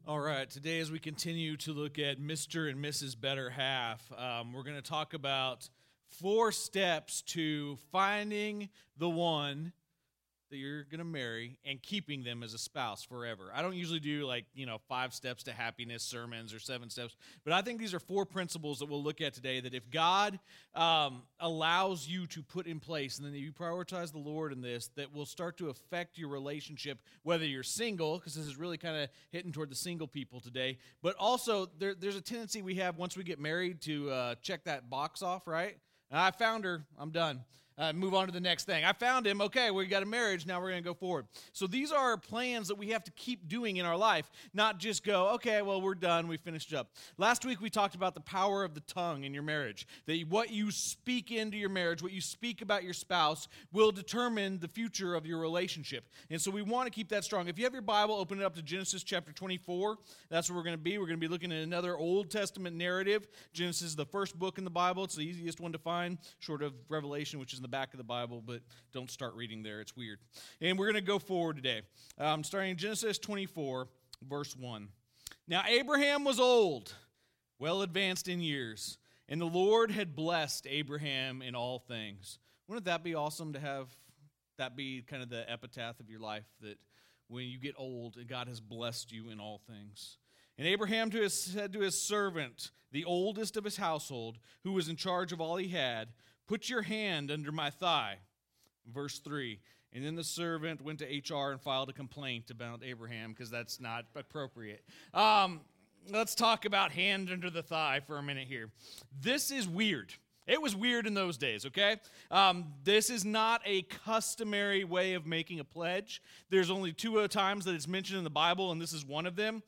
All right, today as we continue to look at Mr. and Mrs. Better Half, we're going to talk about 4 steps to finding the one that you're going to marry and keeping them as a spouse forever. I don't usually do 5 steps to happiness sermons or 7 steps, but I think these are 4 principles that we'll look at today that if God allows you to put in place and then you prioritize the Lord in this, that will start to affect your relationship, whether you're single, because this is really kind of hitting toward the single people today, but also there's a tendency we have once we get married to check that box off, right? I found her, I'm done. Move on to the next thing. I found him. Okay, we got a marriage. Now we're going to go forward. So these are plans that we have to keep doing in our life, not just go, okay, well, we're done. We finished up. Last week we talked about the power of the tongue in your marriage, that what you speak into your marriage, what you speak about your spouse will determine the future of your relationship. And so we want to keep that strong. If you have your Bible, open it up to Genesis chapter 24. That's where we're going to be. We're going to be looking at another Old Testament narrative. Genesis is the first book in the Bible. It's the easiest one to find, short of Revelation, which is in the back of the Bible, but don't start reading there. It's weird. And we're going to go forward today. Starting in Genesis 24, verse 1. Now Abraham was old, well advanced in years, and the Lord had blessed Abraham in all things. Wouldn't that be awesome to have that be kind of the epitaph of your life, that when you get old, God has blessed you in all things? And Abraham said to his servant, the oldest of his household, who was in charge of all he had, "Put your hand under my thigh." Verse 3. And then the servant went to HR and filed a complaint about Abraham because that's not appropriate. Let's talk about hand under the thigh for a minute here. This is weird. It was weird in those days, okay? This is not a customary way of making a pledge. There's only 2 times that it's mentioned in the Bible, and this is one of them.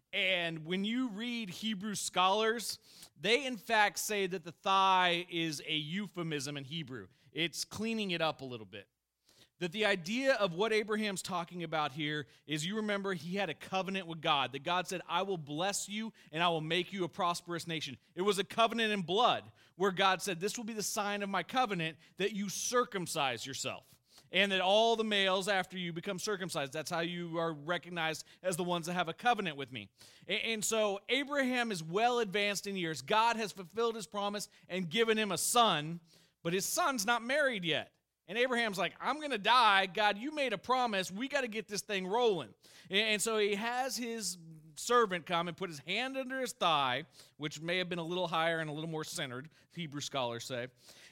And when you read Hebrew scholars, they in fact say that the thigh is a euphemism in Hebrew. It's cleaning it up a little bit. That the idea of what Abraham's talking about here is, you remember he had a covenant with God. That God said, I will bless you and I will make you a prosperous nation. It was a covenant in blood where God said, this will be the sign of my covenant, that you circumcise yourself. And that all the males after you become circumcised. That's how you are recognized as the ones that have a covenant with me. And so Abraham is well advanced in years. God has fulfilled his promise and given him a son, but his son's not married yet. And Abraham's like, I'm going to die. God, you made a promise. We got to get this thing rolling. And so he has his servant come and put his hand under his thigh, which may have been a little higher and a little more centered, Hebrew scholars say,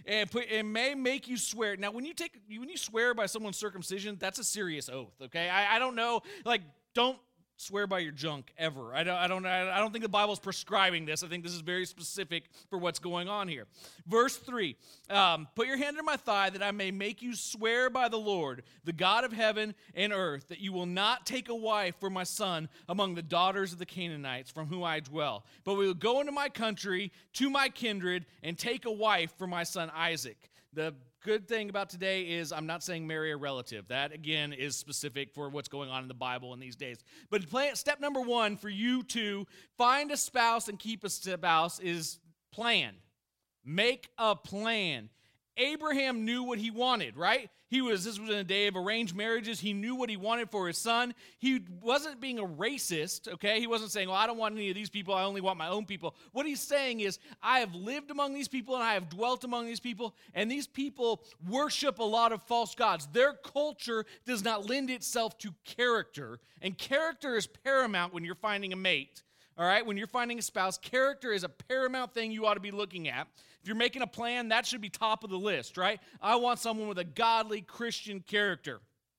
and may make you swear. Now, when you swear by someone's circumcision, that's a serious oath, okay? I don't know, don't swear by your junk ever. I don't think the Bible's prescribing this. I think this is very specific for what's going on here. Verse 3, put your hand under my thigh that I may make you swear by the Lord, the God of heaven and earth, that you will not take a wife for my son among the daughters of the Canaanites from whom I dwell, but we will go into my country to my kindred and take a wife for my son Isaac. The good thing about today is I'm not saying marry a relative. That, again, is specific for what's going on in the Bible in these days. But step number 1 for you to find a spouse and keep a spouse is plan. Make a plan. Abraham knew what he wanted, right? This was in a day of arranged marriages. He knew what he wanted for his son. He wasn't being a racist, okay? He wasn't saying, well, I don't want any of these people. I only want my own people. What he's saying is, I have lived among these people and I have dwelt among these people, and these people worship a lot of false gods. Their culture does not lend itself to character, and character is paramount when you're finding a mate. All right, when you're finding a spouse, character is a paramount thing you ought to be looking at. If you're making a plan, that should be top of the list, right? I want someone with a godly Christian character.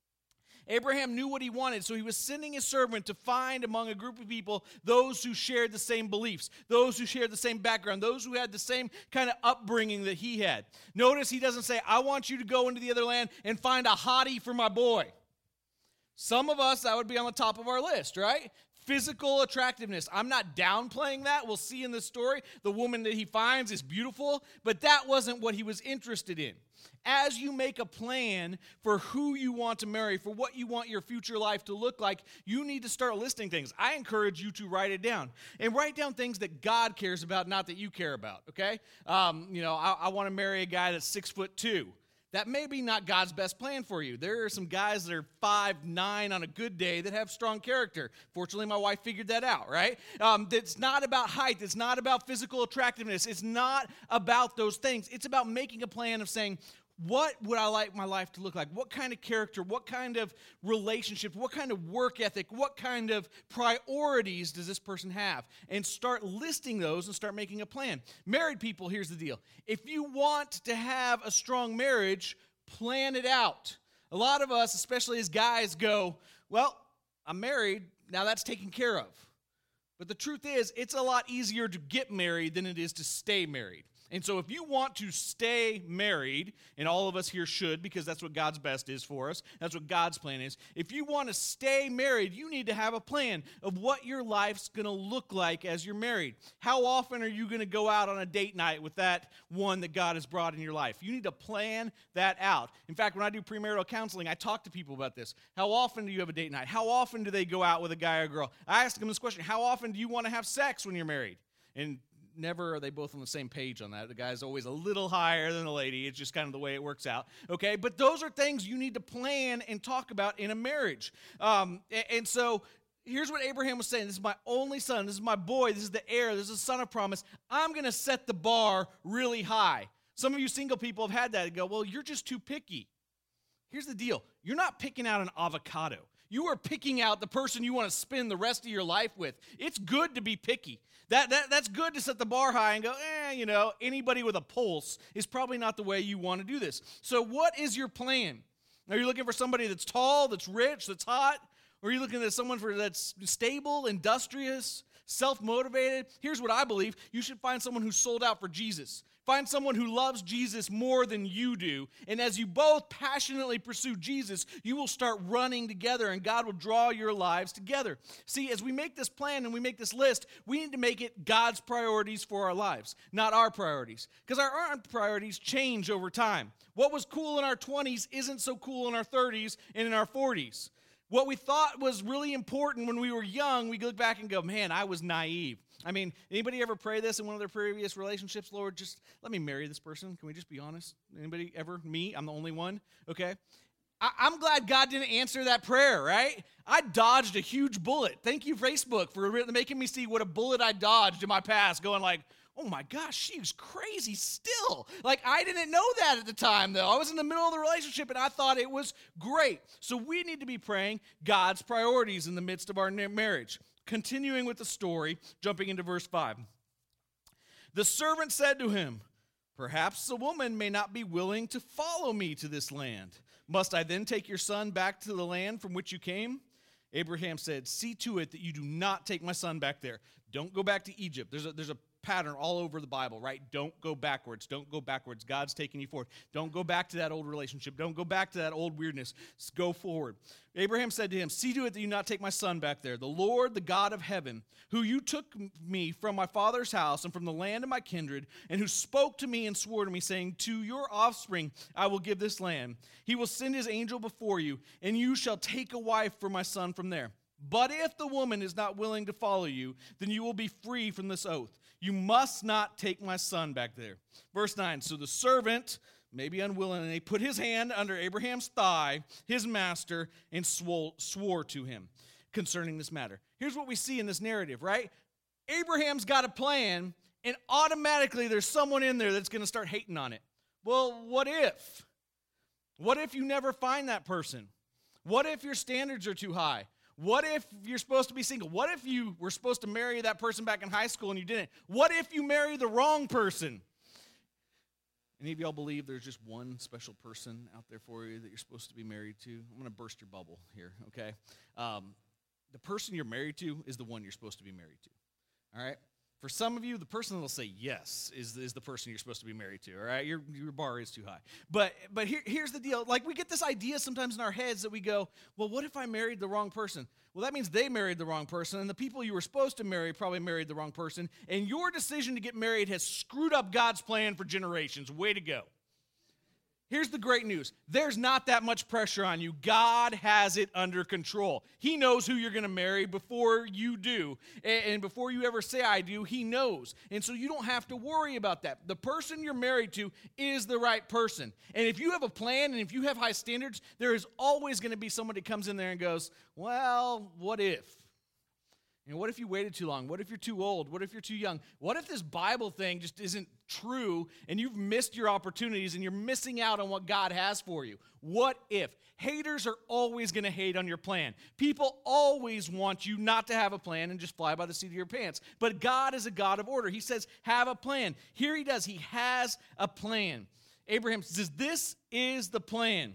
Abraham knew what he wanted, so he was sending his servant to find among a group of people those who shared the same beliefs, those who shared the same background, those who had the same kind of upbringing that he had. Notice he doesn't say, I want you to go into the other land and find a hottie for my boy. Some of us, that would be on the top of our list, right? Physical attractiveness. I'm not downplaying that. We'll see in this story, the woman that he finds is beautiful, but that wasn't what he was interested in. As you make a plan for who you want to marry, for what you want your future life to look like, you need to start listing things. I encourage you to write it down. And write down things that God cares about, not that you care about, okay? I want to marry a guy that's 6'2". that may be not God's best plan for you. There are some guys that are 5'9" on a good day that have strong character. Fortunately, my wife figured that out, right? It's not about height. It's not about physical attractiveness. It's not about those things. It's about making a plan of saying, what would I like my life to look like? What kind of character? What kind of relationship? What kind of work ethic? What kind of priorities does this person have? And start listing those and start making a plan. Married people, here's the deal. If you want to have a strong marriage, plan it out. A lot of us, especially as guys, go, well, I'm married, now that's taken care of. But the truth is, it's a lot easier to get married than it is to stay married. And so if you want to stay married, and all of us here should, because that's what God's best is for us, that's what God's plan is. If you want to stay married, you need to have a plan of what your life's going to look like as you're married. How often are you going to go out on a date night with that one that God has brought in your life? You need to plan that out. In fact, when I do premarital counseling, I talk to people about this. How often do you have a date night? How often do they go out with a guy or girl? I ask them this question: how often do you want to have sex when you're married? And never are they both on the same page on that. The guy's always a little higher than the lady. It's just kind of the way it works out, okay? But those are things you need to plan and talk about in a marriage. And so here's what Abraham was saying. This is my only son. This is my boy. This is the heir. This is the son of promise. I'm going to set the bar really high. Some of you single people have had that and go, well, you're just too picky. Here's the deal. You're not picking out an avocado. You are picking out the person you want to spend the rest of your life with. It's good to be picky. That's good to set the bar high and go, anybody with a pulse is probably not the way you want to do this. So what is your plan? Are you looking for somebody that's tall, that's rich, that's hot? Or are you looking at someone that's stable, industrious, self-motivated? Here's what I believe. You should find someone who's sold out for Jesus. Find someone who loves Jesus more than you do. And as you both passionately pursue Jesus, you will start running together and God will draw your lives together. See, as we make this plan and we make this list, we need to make it God's priorities for our lives, not our priorities. Because our priorities change over time. What was cool in our 20s isn't so cool in our 30s and in our 40s. What we thought was really important when we were young, we look back and go, man, I was naive. I mean, anybody ever pray this in one of their previous relationships? Lord, just let me marry this person. Can we just be honest? Anybody ever? Me? I'm the only one? Okay. I'm glad God didn't answer that prayer, right? I dodged a huge bullet. Thank you, Facebook, for making me see what a bullet I dodged in my past, going like, oh my gosh, she's crazy still. Like, I didn't know that at the time, though. I was in the middle of the relationship, and I thought it was great. So we need to be praying God's priorities in the midst of our marriage. Continuing with the story, jumping into verse 5. The servant said to him, perhaps the woman may not be willing to follow me to this land. Must I then take your son back to the land from which you came? Abraham said, see to it that you do not take my son back there. Don't go back to Egypt. There's a pattern all over the Bible, right? Don't go backwards. Don't go backwards. God's taking you forward. Don't go back to that old relationship. Don't go back to that old weirdness. Just go forward. Abraham said to him, see to it that you not take my son back there. The Lord, the God of heaven, who you took me from my father's house and from the land of my kindred, and who spoke to me and swore to me, saying, to your offspring I will give this land. He will send his angel before you, and you shall take a wife for my son from there. But if the woman is not willing to follow you, then you will be free from this oath. You must not take my son back there. Verse 9, so the servant, maybe unwillingly, put his hand under Abraham's thigh, his master, and swore to him concerning this matter. Here's what we see in this narrative, right? Abraham's got a plan, and automatically there's someone in there that's going to start hating on it. Well, what if? What if you never find that person? What if your standards are too high? What if you're supposed to be single? What if you were supposed to marry that person back in high school and you didn't? What if you marry the wrong person? Any of y'all believe there's just one special person out there for you that you're supposed to be married to? I'm going to burst your bubble here, okay? The person you're married to is the one you're supposed to be married to, all right? For some of you, the person that'll say yes is the person you're supposed to be married to, all right? Your bar is too high. But here's the deal. Like, we get this idea sometimes in our heads that we go, well, what if I married the wrong person? Well, that means they married the wrong person, and the people you were supposed to marry probably married the wrong person, and your decision to get married has screwed up God's plan for generations. Way to go. here's the great news. There's not that much pressure on you. God has it under control. He knows who you're going to marry before you do. And before you ever say I do, he knows. And so you don't have to worry about that. The person you're married to is the right person. And if you have a plan and if you have high standards, there is always going to be someone that comes in there and goes, well, what if? And what if you waited too long? What if you're too old? What if you're too young? What if this Bible thing just isn't true and you've missed your opportunities and you're missing out on what God has for you? What if? Haters are always going to hate on your plan. People always want you not to have a plan and just fly by the seat of your pants. But God is a God of order. He says, have a plan. Here he does. He has a plan. Abraham says, this is the plan.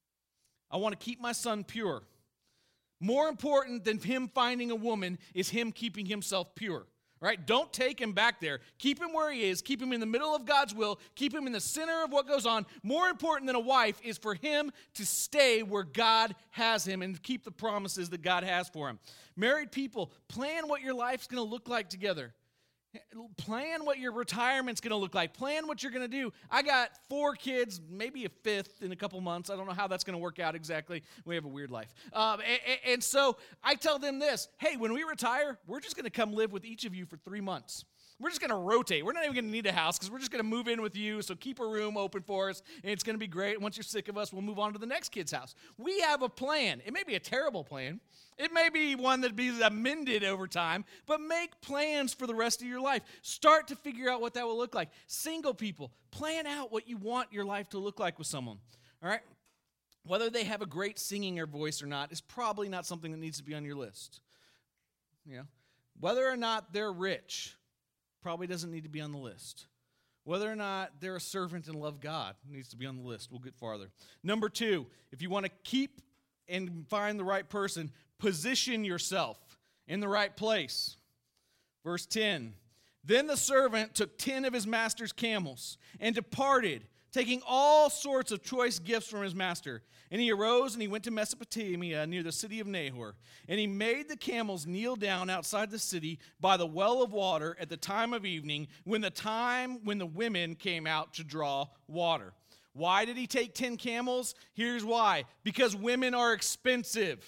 I want to keep my son pure. More important than him finding a woman is him keeping himself pure. Right? Don't take him back there. Keep him where he is. Keep him in the middle of God's will. Keep him in the center of what goes on. More important than a wife is for him to stay where God has him and keep the promises that God has for him. Married people, plan what your life's going to look like together. Plan what your retirement's going to look like. Plan what you're going to do. I got 4 kids, maybe a 5th in a couple months. I don't know how that's going to work out exactly. We have a weird life. And so I tell them this, hey, when we retire, we're just going to come live with each of you for 3 months. We're just going to rotate. We're not even going to need a house because we're just going to move in with you, so keep a room open for us, and it's going to be great. Once you're sick of us, we'll move on to the next kid's house. We have a plan. It may be a terrible plan. It may be one that be amended over time, but make plans for the rest of your life. Start to figure out what that will look like. Single people, plan out what you want your life to look like with someone, all right? Whether they have a great singing or voice or not is probably not something that needs to be on your list. You know, whether or not they're rich probably doesn't need to be on the list. Whether or not they're a servant and love God needs to be on the list. We'll get farther. Number 2, if you want to keep and find the right person, position yourself in the right place. Verse 10, then the servant took 10 of his master's camels and departed, taking all sorts of choice gifts from his master. And he arose and he went to Mesopotamia near the city of Nahor. And he made the camels kneel down outside the city by the well of water at the time of evening, when the women came out to draw water. Why did he take 10 camels? Here's why. Because women are expensive.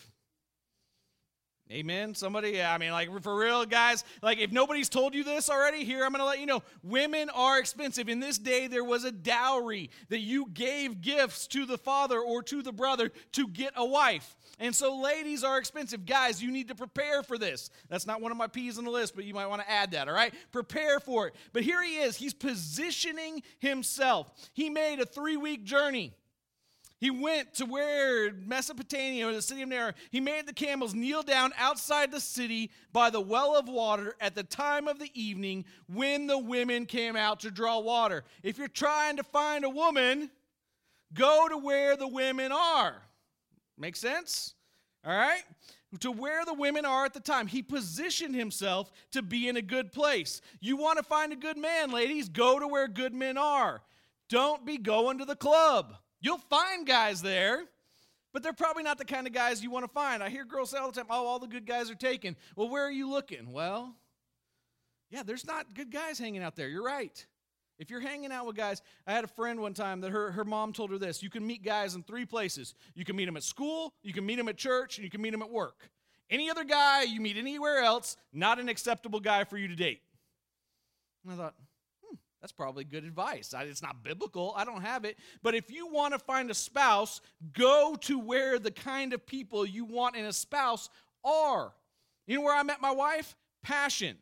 Amen? Somebody, for real, guys, if nobody's told you this already, here, I'm going to let you know. Women are expensive. In this day, there was a dowry that you gave gifts to the father or to the brother to get a wife. And so ladies are expensive. Guys, you need to prepare for this. That's not one of my P's on the list, but you might want to add that, all right? Prepare for it. But here he is. He's positioning himself. He made a 3-week journey. He went to where Mesopotamia, or the city of Nahor. He made the camels kneel down outside the city by the well of water at the time of the evening when the women came out to draw water. If you're trying to find a woman, go to where the women are. Make sense? All right? To where the women are at the time. He positioned himself to be in a good place. You want to find a good man, ladies? Go to where good men are. Don't be going to the club. You'll find guys there, but they're probably not the kind of guys you want to find. I hear girls say all the time, oh, all the good guys are taken. Well, where are you looking? Well, yeah, there's not good guys hanging out there. You're right. If you're hanging out with guys, I had a friend one time that her mom told her this. You can meet guys in 3 places. You can meet them at school, you can meet them at church, and you can meet them at work. Any other guy you meet anywhere else, not an acceptable guy for you to date. And I thought, that's probably good advice. It's not biblical. I don't have it. But if you want to find a spouse, go to where the kind of people you want in a spouse are. You know where I met my wife? Passion.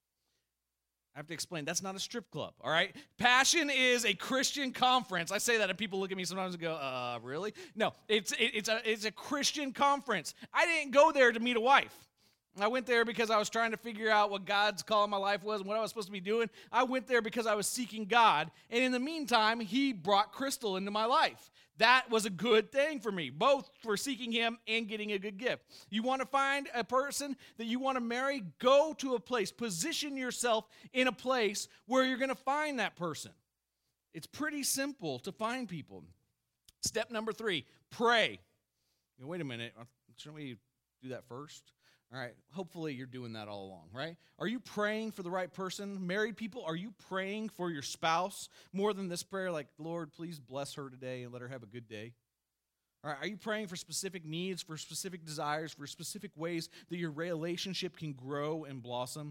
I have to explain, that's not a strip club, all right? Passion is a Christian conference. I say that and people look at me sometimes and go, really? No, it's a Christian conference. I didn't go there to meet a wife. I went there because I was trying to figure out what God's call in my life was and what I was supposed to be doing. I went there because I was seeking God. And in the meantime, he brought Crystal into my life. That was a good thing for me, both for seeking him and getting a good gift. You want to find a person that you want to marry? Go to a place. Position yourself in a place where you're going to find that person. It's pretty simple to find people. Step number 3, pray. Wait a minute. Shouldn't we do that first? All right, hopefully you're doing that all along, right? Are you praying for the right person? Married people, are you praying for your spouse more than this prayer, like, Lord, please bless her today and let her have a good day? All right, are you praying for specific needs, for specific desires, for specific ways that your relationship can grow and blossom?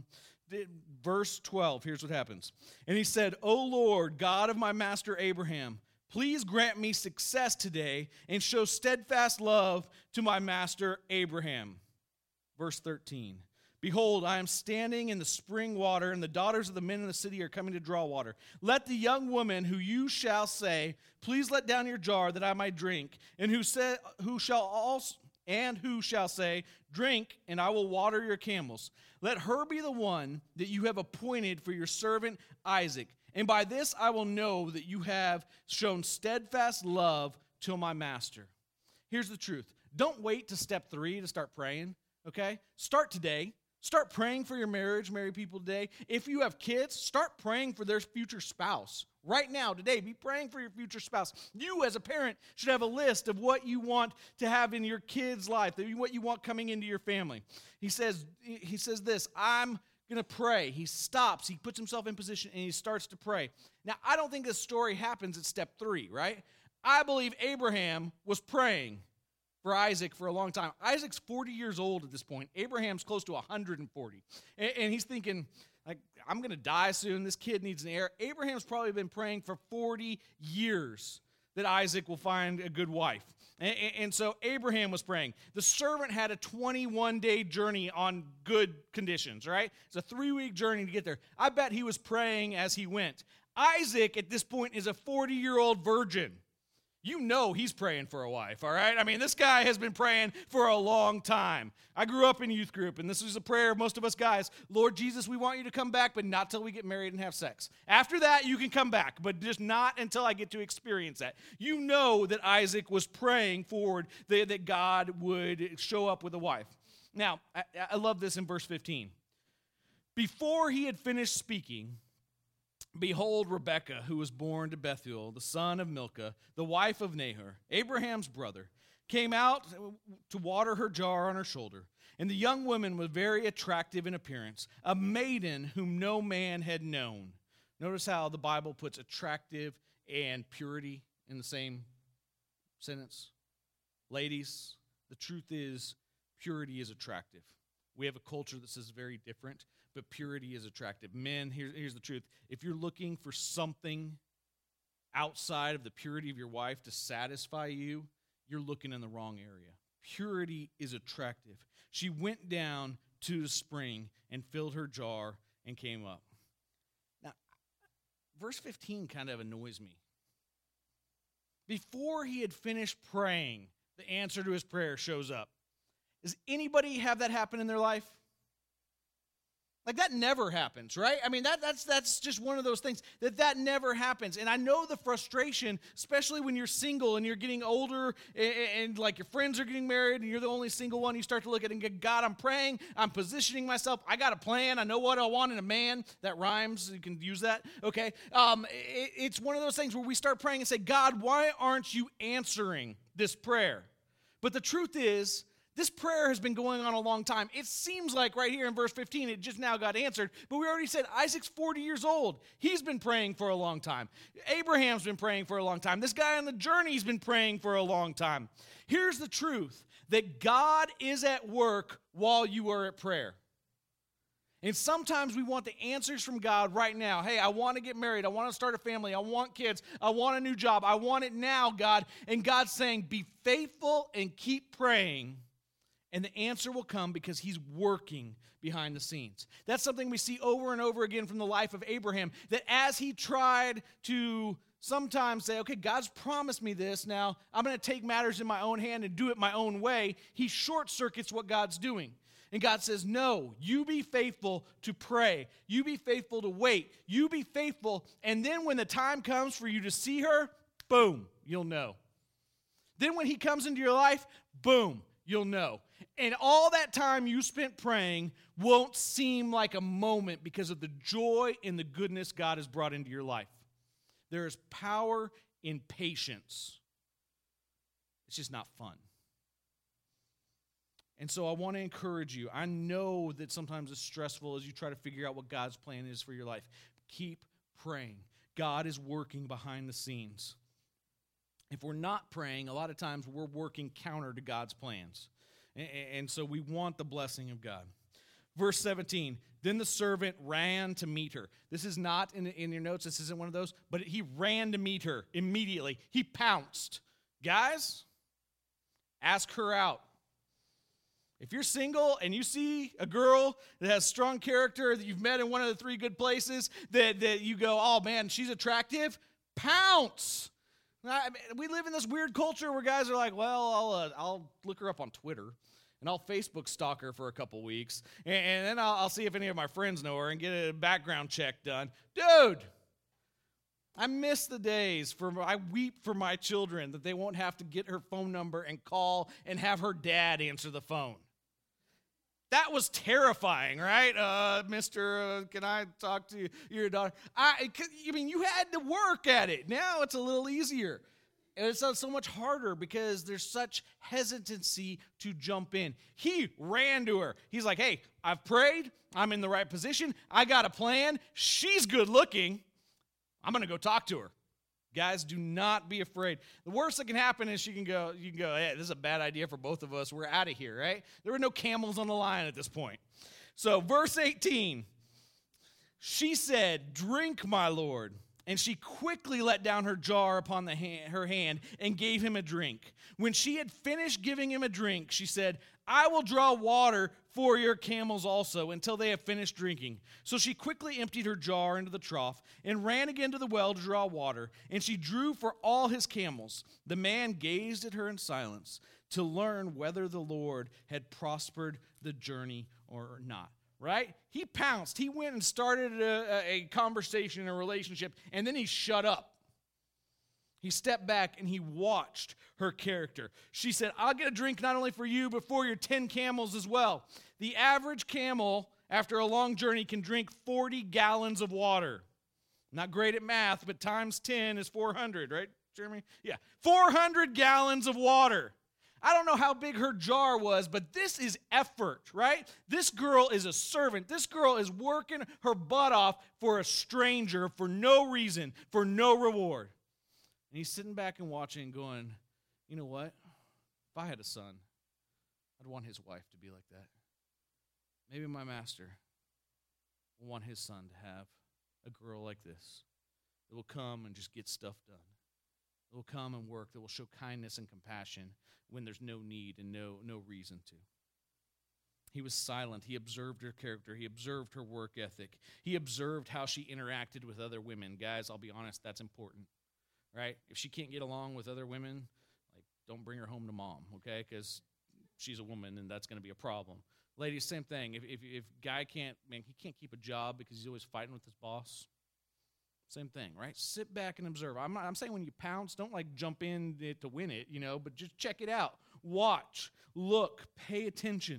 Verse 12, here's what happens. And he said, O Lord, God of my master Abraham, please grant me success today and show steadfast love to my master Abraham. Verse 13, behold, I am standing in the spring water, and the daughters of the men in the city are coming to draw water. Let the young woman who you shall say, please let down your jar that I might drink, and who shall say, drink, and I will water your camels. Let her be the one that you have appointed for your servant Isaac. And by this I will know that you have shown steadfast love to my master. Here's the truth. Don't wait to step 3 to start praying. Okay? Start today. Start praying for your marriage, married people today. If you have kids, start praying for their future spouse. Right now, today, be praying for your future spouse. You, as a parent, should have a list of what you want to have in your kid's life, what you want coming into your family. He says this, I'm going to pray. He stops. He puts himself in position, and he starts to pray. Now, I don't think this story happens at step 3, right? I believe Abraham was praying for Isaac for a long time. Isaac's 40 years old at this point. Abraham's close to 140. And he's thinking, like, I'm going to die soon. This kid needs an heir. Abraham's probably been praying for 40 years that Isaac will find a good wife. And so Abraham was praying. The servant had a 21-day journey on good conditions, right? It's a 3-week journey to get there. I bet he was praying as he went. Isaac, at this point, is a 40-year-old virgin. You know he's praying for a wife, all right? I mean, this guy has been praying for a long time. I grew up in youth group, and this is a prayer of most of us guys. Lord Jesus, we want you to come back, but not till we get married and have sex. After that, you can come back, but just not until I get to experience that. You know that Isaac was praying forward that God would show up with a wife. Now, I love this in verse 15. Before he had finished speaking, behold, Rebekah, who was born to Bethuel, the son of Milcah, the wife of Nahor, Abraham's brother, came out to water her jar on her shoulder. And the young woman was very attractive in appearance, a maiden whom no man had known. Notice how the Bible puts attractive and purity in the same sentence. Ladies, the truth is, purity is attractive. We have a culture that says very different, but purity is attractive. Men, here's the truth. If you're looking for something outside of the purity of your wife to satisfy you, you're looking in the wrong area. Purity is attractive. She went down to the spring and filled her jar and came up. Now, verse 15 kind of annoys me. Before he had finished praying, the answer to his prayer shows up. Does anybody have that happen in their life? Like, that never happens, right? I mean, that's just one of those things that never happens. And I know the frustration, especially when you're single and you're getting older and like your friends are getting married and you're the only single one. You start to look at it and go, God, I'm praying. I'm positioning myself. I got a plan. I know what I want in a man. That rhymes. You can use that, okay? It's one of those things where we start praying and say, God, why aren't you answering this prayer? But the truth is, this prayer has been going on a long time. It seems like right here in verse 15, it just now got answered. But we already said Isaac's 40 years old. He's been praying for a long time. Abraham's been praying for a long time. This guy on the journey's been praying for a long time. Here's the truth, that God is at work while you are at prayer. And sometimes we want the answers from God right now. Hey, I want to get married. I want to start a family. I want kids. I want a new job. I want it now, God. And God's saying, be faithful and keep praying. And the answer will come because he's working behind the scenes. That's something we see over and over again from the life of Abraham, that as he tried to sometimes say, okay, God's promised me this, now I'm going to take matters in my own hand and do it my own way, he short-circuits what God's doing. And God says, no, you be faithful to pray. You be faithful to wait. You be faithful, and then when the time comes for you to see her, boom, you'll know. Then when he comes into your life, boom, you'll know. And all that time you spent praying won't seem like a moment because of the joy and the goodness God has brought into your life. There is power in patience. It's just not fun. And so I want to encourage you. I know that sometimes it's stressful as you try to figure out what God's plan is for your life. Keep praying. God is working behind the scenes. If we're not praying, a lot of times we're working counter to God's plans. And so we want the blessing of God. Verse 17, then the servant ran to meet her. This is not in your notes. This isn't one of those. But he ran to meet her immediately. He pounced. Guys, ask her out. If you're single and you see a girl that has strong character that you've met in one of the 3 good places that you go, oh man, she's attractive, pounce. We live in this weird culture where guys are like, well, I'll look her up on Twitter and I'll Facebook stalk her for a couple weeks and then I'll see if any of my friends know her and get a background check done. Dude, I miss the days I weep for my children that they won't have to get her phone number and call and have her dad answer the phone. That was terrifying, right? Mister, can I talk to your daughter? I mean, you had to work at it. Now it's a little easier. And it's so much harder because there's such hesitancy to jump in. He ran to her. He's like, hey, I've prayed. I'm in the right position. I got a plan. She's good looking. I'm going to go talk to her. Guys, do not be afraid. The worst that can happen is you can go, hey, this is a bad idea for both of us. We're out of here, right? There were no camels on the line at this point. So verse 18, she said, drink, my lord. And she quickly let down her jar upon her hand and gave him a drink. When she had finished giving him a drink, she said, I will draw water for your camels also until they have finished drinking. So she quickly emptied her jar into the trough and ran again to the well to draw water, and she drew for all his camels. The man gazed at her in silence to learn whether the Lord had prospered the journey or not. Right? He pounced. He went and started a conversation, a relationship, and then he shut up. He stepped back and he watched her character. She said, I'll get a drink not only for you, but for your 10 camels as well. The average camel, after a long journey, can drink 40 gallons of water. Not great at math, but times 10 is 400, right, Jeremy? Yeah, 400 gallons of water. I don't know how big her jar was, but this is effort, right? This girl is a servant. This girl is working her butt off for a stranger for no reason, for no reward. And he's sitting back and watching going, you know what? If I had a son, I'd want his wife to be like that. Maybe my master will want his son to have a girl like this that will come and just get stuff done. That will come and work, that will show kindness and compassion when there's no need and no reason to. He was silent. He observed her character. He observed her work ethic. He observed how she interacted with other women. Guys, I'll be honest, that's important, right? If she can't get along with other women, don't bring her home to mom, okay? Because she's a woman and that's going to be a problem. Ladies, same thing. If guy he can't keep a job because he's always fighting with his boss. Same thing, right? Sit back and observe. I'm saying when you pounce, don't jump in to win it, but just check it out. Watch, look, pay attention.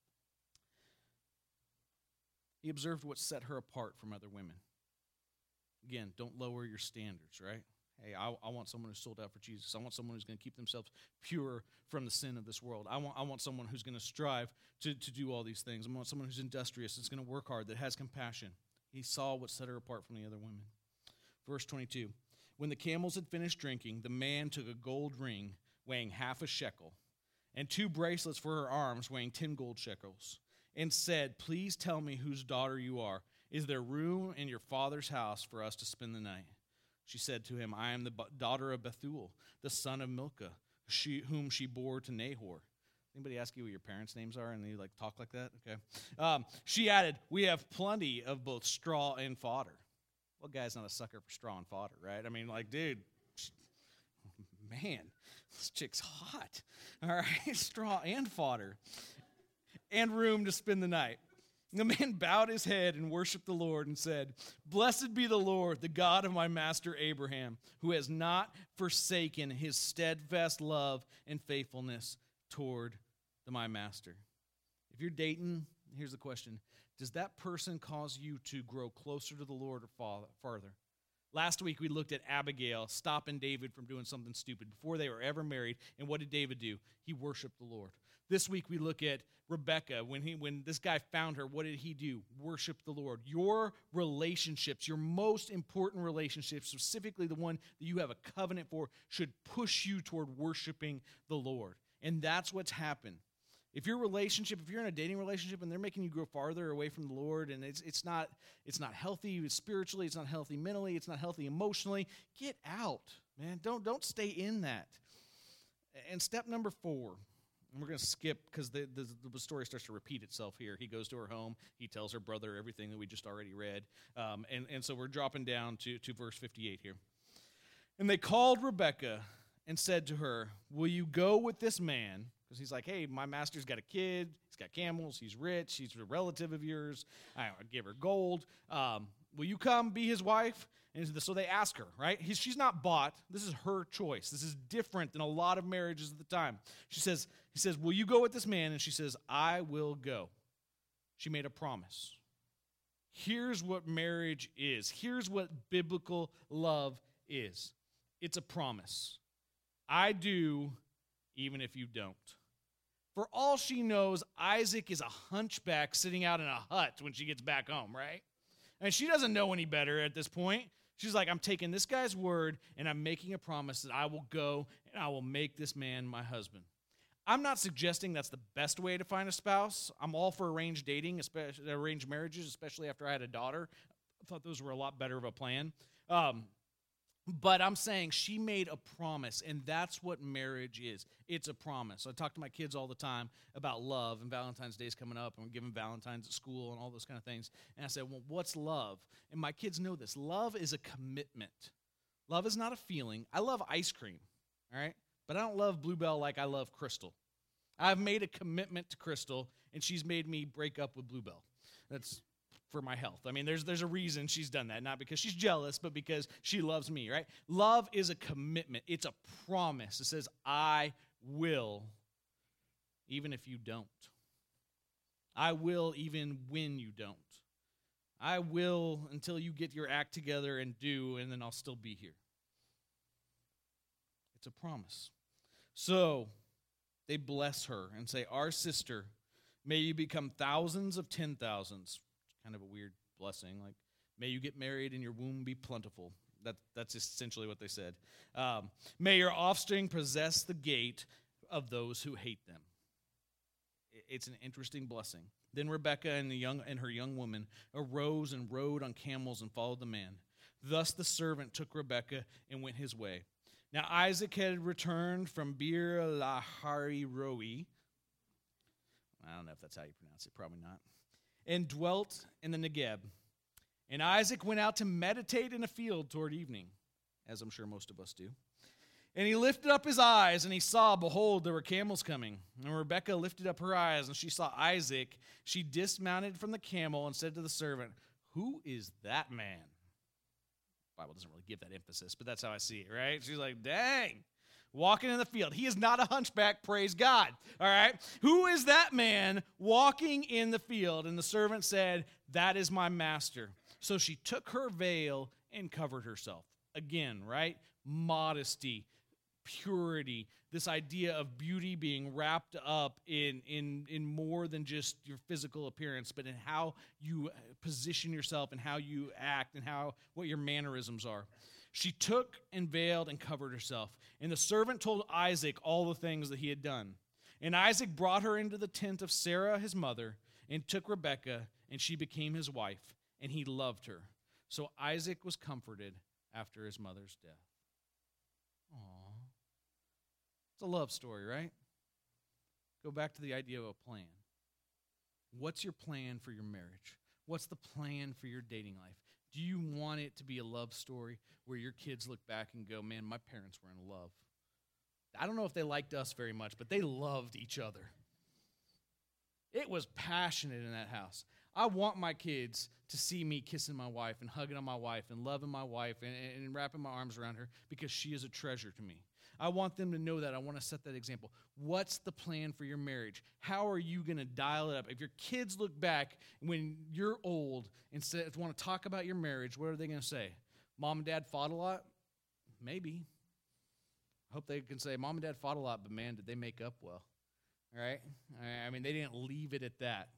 He observed what set her apart from other women. Again, don't lower your standards, right? Hey, I want someone who's sold out for Jesus. I want someone who's going to keep themselves pure from the sin of this world. I want someone who's going to strive to do all these things. I want someone who's industrious, that's going to work hard, that has compassion. He saw what set her apart from the other women. Verse 22, when the camels had finished drinking, the man took a gold ring weighing half a shekel and 2 bracelets for her arms weighing 10 gold shekels and said, please tell me whose daughter you are. Is there room in your father's house for us to spend the night? She said to him, I am the daughter of Bethuel, the son of Milcah, whom she bore to Nahor. Anybody ask you what your parents' names are and they talk like that? Okay. She added, we have plenty of both straw and fodder. Well, guy's not a sucker for straw and fodder, right? I mean, dude, man, this chick's hot. All right, straw and fodder. And room to spend the night. The man bowed his head and worshiped the Lord and said, blessed be the Lord, the God of my master Abraham, who has not forsaken his steadfast love and faithfulness toward my master. If you're dating, here's the question. Does that person cause you to grow closer to the Lord or farther? Last week we looked at Abigail stopping David from doing something stupid before they were ever married. And what did David do? He worshiped the Lord. This week we look at Rebekah. When this guy found her, what did he do? Worship the Lord. Your relationships, your most important relationships, specifically the one that you have a covenant for, should push you toward worshiping the Lord. And that's what's happened. If you're in a dating relationship and they're making you grow farther away from the Lord, and it's not healthy spiritually, it's not healthy mentally, it's not healthy emotionally, get out, man. Don't stay in that. And step number 4, and we're going to skip because the story starts to repeat itself here. He goes to her home. He tells her brother everything that we just already read. And so we're dropping down to verse 58 here. And they called Rebekah and said to her, "Will you go with this man?" Because he's like, "Hey, my master's got a kid. He's got camels. He's rich. He's a relative of yours. I give her gold. Will you come be his wife?" And so they ask her, right? She's not bought. This is her choice. This is different than a lot of marriages at the time. He says, "Will you go with this man?" And she says, "I will go." She made a promise. Here's what marriage is. Here's what biblical love is. It's a promise. I do, even if you don't. For all she knows, Isaac is a hunchback sitting out in a hut when she gets back home, right? And she doesn't know any better at this point. She's like, I'm taking this guy's word, and I'm making a promise that I will go, and I will make this man my husband. I'm not suggesting that's the best way to find a spouse. I'm all for arranged dating, especially arranged marriages, especially after I had a daughter. I thought those were a lot better of a plan. But I'm saying she made a promise, and that's what marriage is. It's a promise. I talk to my kids all the time about love, and Valentine's Day is coming up, and we're giving Valentine's at school and all those kind of things. And I said, well, what's love? And my kids know this. Love is a commitment. Love is not a feeling. I love ice cream, all right? But I don't love Bluebell like I love Crystal. I've made a commitment to Crystal, and she's made me break up with Bluebell. That's for my health. I mean, there's a reason she's done that, not because she's jealous, but because she loves me, right? Love is a commitment. It's a promise. It says, I will, even if you don't. I will even when you don't. I will until you get your act together and do, and then I'll still be here. It's a promise. So they bless her and say, our sister, may you become thousands of 10,000s. Kind of a weird blessing, like, may you get married and your womb be plentiful. That's essentially what they said. May your offspring possess the gate of those who hate them. It's an interesting blessing. Then Rebekah and her young woman arose and rode on camels and followed the man. Thus the servant took Rebekah and went his way. Now Isaac had returned from Beer Lahai Roi. I don't know if that's how you pronounce it, probably not. And dwelt in the Negeb. And Isaac went out to meditate in a field toward evening, as I'm sure most of us do. And he lifted up his eyes, and he saw, behold, there were camels coming. And Rebekah lifted up her eyes, and she saw Isaac. She dismounted from the camel and said to the servant, who is that man? The Bible doesn't really give that emphasis, but that's how I see it, right? She's like, dang. Walking in the field. He is not a hunchback, praise God. All right? Who is that man walking in the field? And the servant said, that is my master. So she took her veil and covered herself. Again, right? Modesty, purity, this idea of beauty being wrapped up in more than just your physical appearance, but in how you position yourself and how you act and what your mannerisms are. She took and veiled and covered herself. And the servant told Isaac all the things that he had done. And Isaac brought her into the tent of Sarah, his mother, and took Rebekah, and she became his wife, and he loved her. So Isaac was comforted after his mother's death. Aww. It's a love story, right? Go back to the idea of a plan. What's your plan for your marriage? What's the plan for your dating life? Do you want it to be a love story where your kids look back and go, man, my parents were in love? I don't know if they liked us very much, but they loved each other. It was passionate in that house. I want my kids to see me kissing my wife and hugging on my wife and loving my wife and wrapping my arms around her because she is a treasure to me. I want them to know that. I want to set that example. What's the plan for your marriage? How are you going to dial it up? If your kids look back when you're old and want to talk about your marriage, what are they going to say? Mom and Dad fought a lot? Maybe. I hope they can say, Mom and Dad fought a lot, but man, did they make up well. All right? I mean, they didn't leave it at that.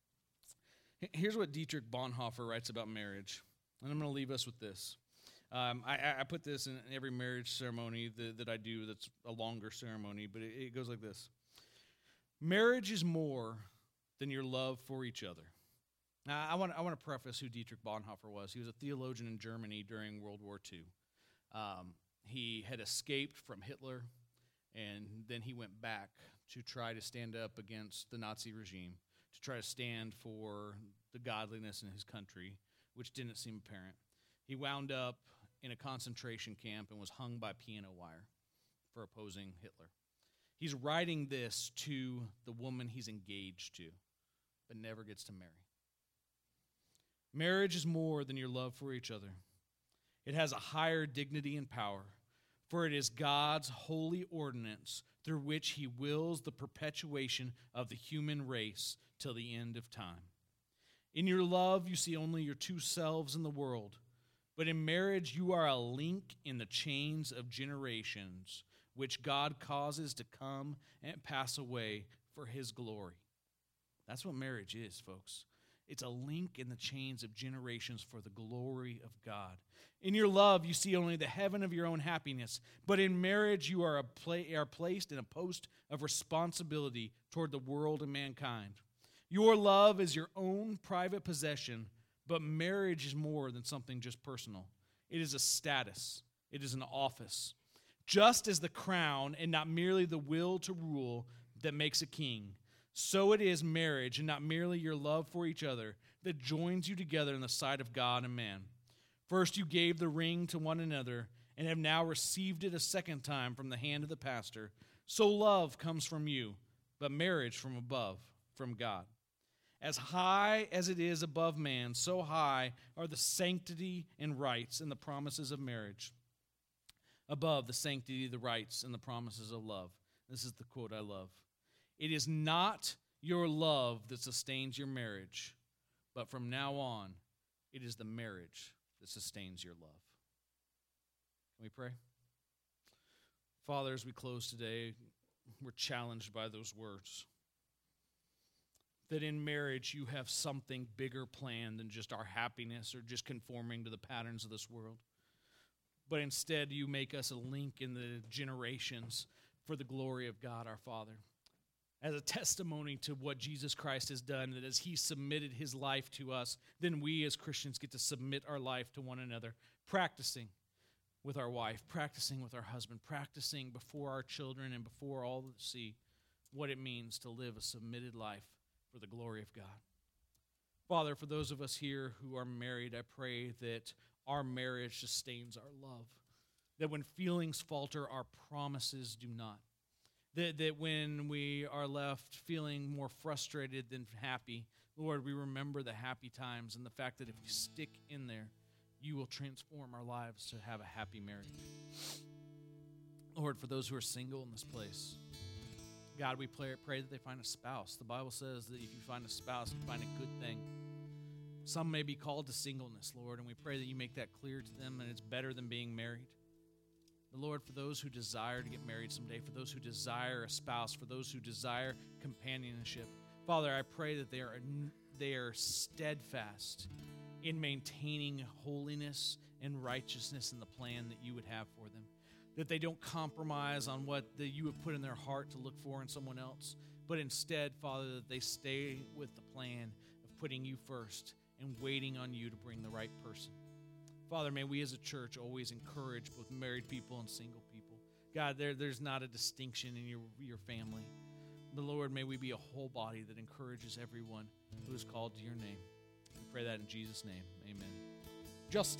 Here's what Dietrich Bonhoeffer writes about marriage, and I'm going to leave us with this. I put this in every marriage ceremony that I do that's a longer ceremony, but it goes like this. Marriage is more than your love for each other. Now, I want to preface who Dietrich Bonhoeffer was. He was a theologian in Germany during World War II. He had escaped from Hitler, and then he went back to try to stand up against the Nazi regime, to try to stand for the godliness in his country, which didn't seem apparent. He wound up in a concentration camp and was hung by piano wire for opposing Hitler. He's writing this to the woman he's engaged to, but never gets to marry. Marriage is more than your love for each other. It has a higher dignity and power, for it is God's holy ordinance through which he wills the perpetuation of the human race till the end of time. In your love, you see only your two selves in the world, but in marriage, you are a link in the chains of generations, which God causes to come and pass away for his glory. That's what marriage is, folks. It's a link in the chains of generations for the glory of God. In your love, you see only the heaven of your own happiness, but in marriage, you are placed in a post of responsibility toward the world and mankind. Your love is your own private possession, but marriage is more than something just personal. It is a status. It is an office. Just as the crown and not merely the will to rule that makes a king, so it is marriage and not merely your love for each other that joins you together in the sight of God and man. First you gave the ring to one another and have now received it a second time from the hand of the pastor. So love comes from you, but marriage from above, from God. As high as it is above man, so high are the sanctity and rights and the promises of marriage. Above the sanctity, the rights, and the promises of love. This is the quote I love. It is not your love that sustains your marriage, but from now on, it is the marriage that sustains your love. Can we pray? Father, as we close today, we're challenged by those words. That in marriage you have something bigger planned than just our happiness or just conforming to the patterns of this world. But instead you make us a link in the generations for the glory of God our Father. As a testimony to what Jesus Christ has done, that as he submitted his life to us, then we as Christians get to submit our life to one another, practicing with our wife, practicing with our husband, practicing before our children and before all that see what it means to live a submitted life for the glory of God. Father, for those of us here who are married, I pray that our marriage sustains our love, that when feelings falter, our promises do not, that when we are left feeling more frustrated than happy, Lord, we remember the happy times and the fact that if we stick in there, you will transform our lives to have a happy marriage. Lord, for those who are single in this place, God, we pray that they find a spouse. The Bible says that if you find a spouse, you find a good thing. Some may be called to singleness, Lord, and we pray that you make that clear to them, and it's better than being married. But Lord, for those who desire to get married someday, for those who desire a spouse, for those who desire companionship, Father, I pray that they are steadfast in maintaining holiness and righteousness in the plan that you would have for them. That they don't compromise on what you have put in their heart to look for in someone else, but instead, Father, that they stay with the plan of putting you first and waiting on you to bring the right person. Father, may we as a church always encourage both married people and single people. God, there's not a distinction in your family. But Lord, may we be a whole body that encourages everyone who is called to your name. We pray that in Jesus' name. Amen. Just